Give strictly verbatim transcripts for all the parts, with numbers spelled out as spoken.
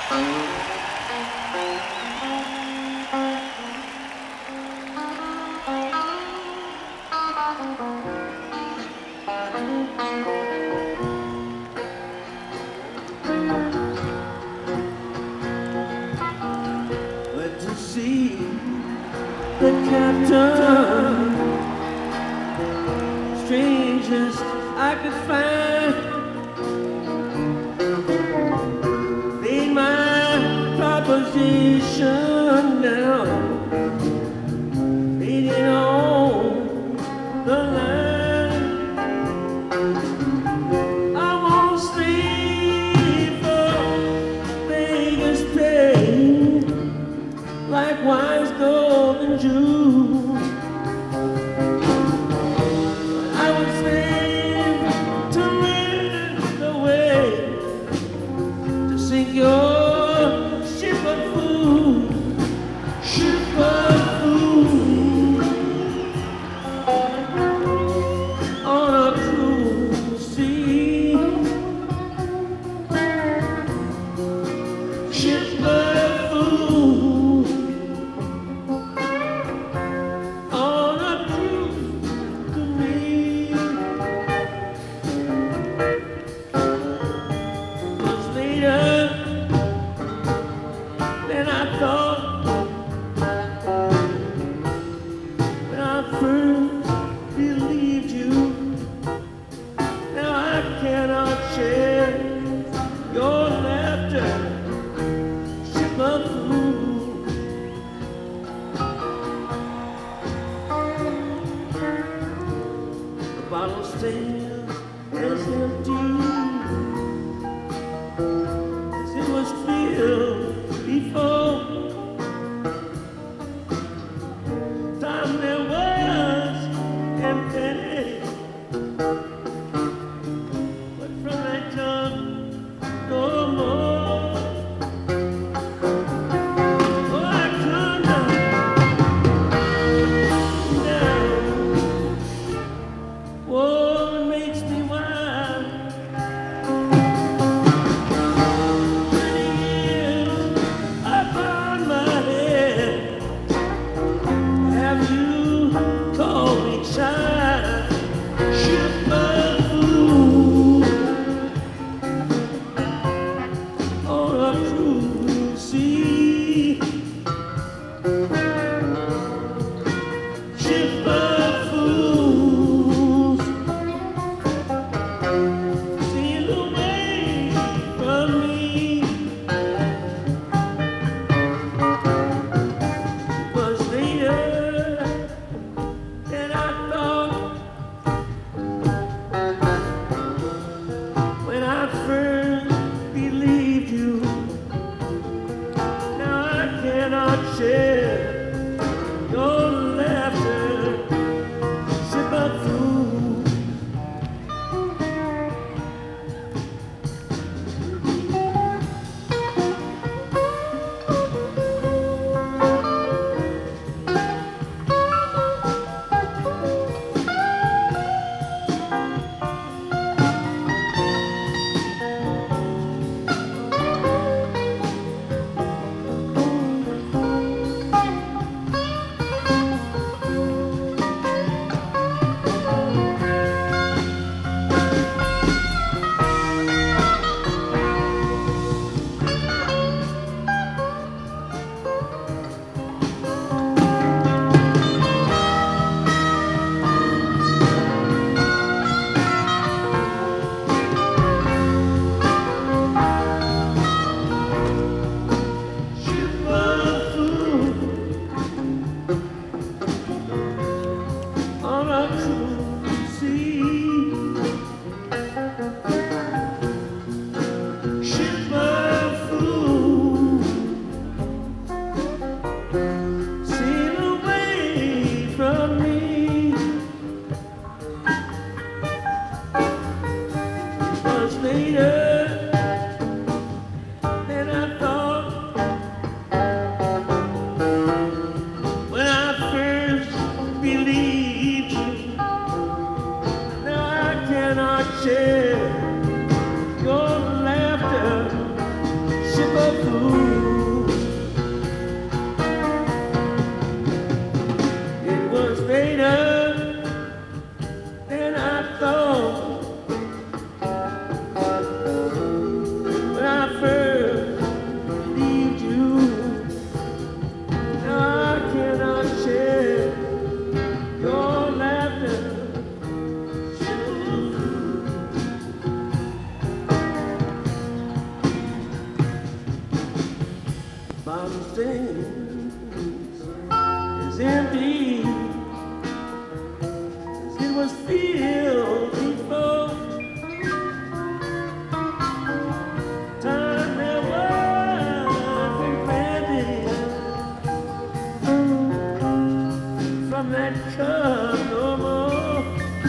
Went to see the captain, strangest I could find. Made my proposition now, made it on the line. I won't stay for Vegas pay, like wine's gold and jewels. I would save to rent the way to sink your ship of food, ship of food on a cruise sea, ship of food on a cruise to me. Was later than I thought when I first believed you. Now I cannot share your laughter, ship of food. The bottle stands as empty as it was filled before. Time there was empty, but from that time no more. Oh, I come down. Whoa, it makes me wild. Twenty years upon my head. Have you called me child? Ship of food on a cruise sea. Ship of fools sail away from me. It was later than I thought when I first believed you. Now I cannot share your laughter, ship of food. fool. It was later than I thought when I first believed you. Now I cannot share your laughter. My things is empty as it was filled before. Time there wasn't plenty from that cup no more.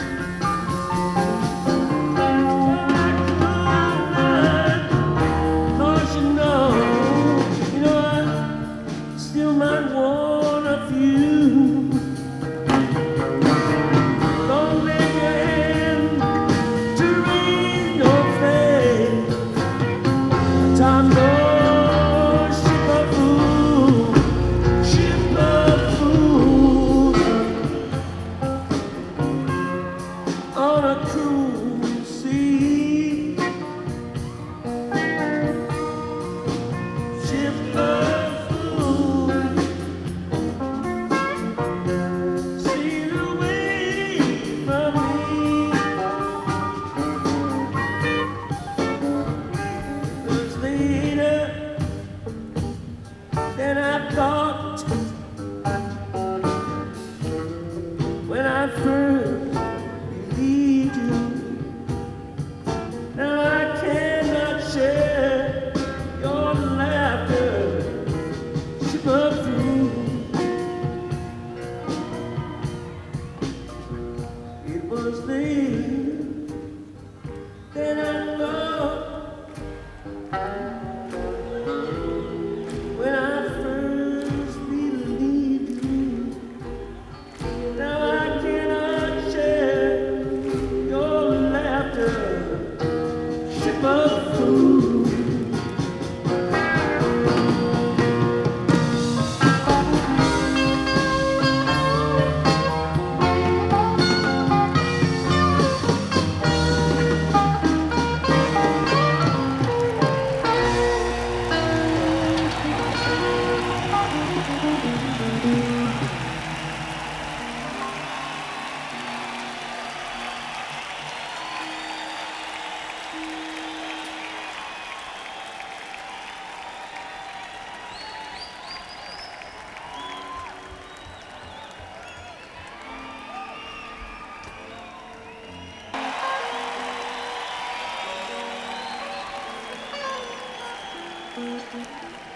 Still might want a few. Don't lend your hand to raise no faith. Time goes, ship a fool, ship a fool on a cruel sea. Ship a than I thought when I first believed you. Now I cannot share your laughter, shiver through. It was then that I thought when I first believed you. Now I cannot share your laughter, ship of food. Thank you.